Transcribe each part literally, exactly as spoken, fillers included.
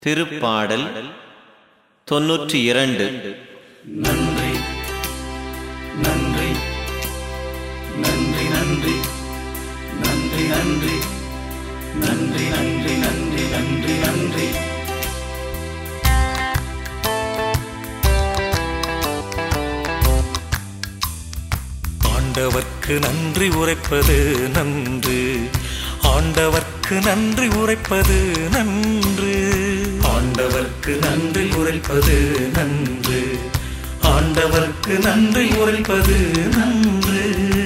திருப்பாடல் தொன்னூற்றி இரண்டு. நன்றி நன்றி நன்றி நன்றி நன்றி நன்றி நன்றி நன்றி நன்றி நன்றி நன்றி. ஆண்டவர்க்கு நன்றி உரைப்பது நன்று, ஆண்டவர்க்கு நன்றி உரைப்பது நன்று, ஆண்டவர்க்கு நன்றி உரைப்பது நன்று, ஆண்டவர்க்கு நன்றி உரைப்பது நன்று.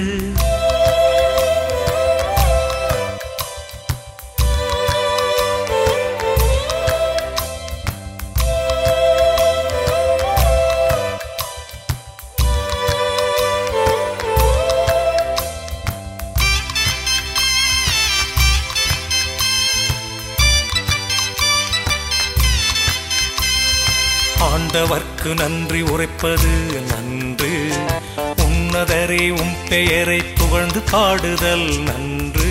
ஆண்டவர்க்கு நன்றி உரைப்பது நன்று, உன்னதரே உம் பெயரை புகழ்ந்து பாடுதல் நன்று.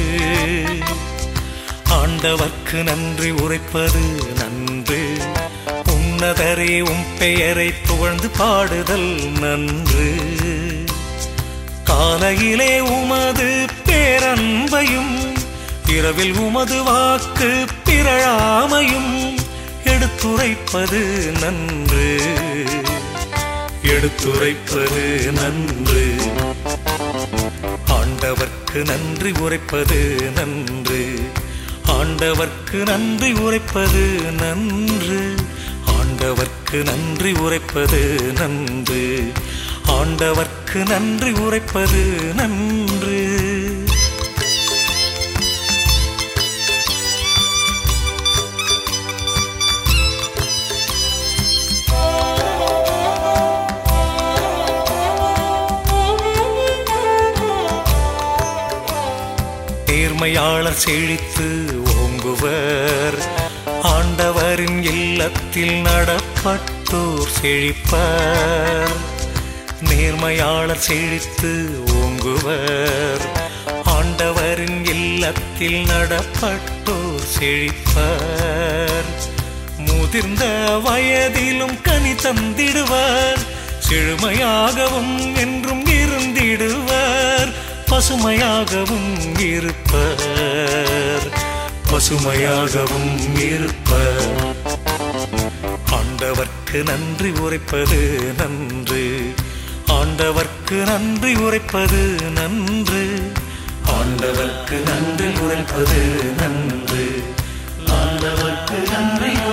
ஆண்டவர்க்கு நன்றி உரைப்பது நன்று, உன்னதரே உம் பெயரை புகழ்ந்து பாடுதல் நன்று. காலையிலே உமது பேரன்பையும் இரவில் உமது வாக்கு பிறழாமையும் எடுத்துரைப்பது நன்று, எடுத்துரைப்பது நன்று. ஆண்டவர்க்கு நன்றி உரைப்பது நன்று, ஆண்டவர்க்கு நன்றி உரைப்பது நன்று, ஆண்டவர்க்கு நன்றி உரைப்பது நன்று, ஆண்டவர்க்கு நன்றி உரைப்பது நன்று. நேர்மையாளர் செழித்து ஓங்குவர், ஆண்டவரின் இல்லத்தில் நடப்பட்டோர் செழிப்பர். நேர்மையாளர் செழித்து ஓங்குவர், ஆண்டவரின் இல்லத்தில் நடப்பட்டோர் செழிப்பர். முதிர்ந்த வயதிலும் கனி தந்திடுவர், செழுமையாகவும் என்றும் இருந்திடுவர், பசுமையாகவும் இருப்பர், பசுமையாகவும் இருப்பர். ஆண்டவர்க்கு நன்றி உரைப்பது நன்று, ஆண்டவர்க்கு நன்றி உரைப்பது நன்று, ஆண்டவர்க்கு நன்றி உரைப்பது நன்று, ஆண்டவர்க்கு நன்றி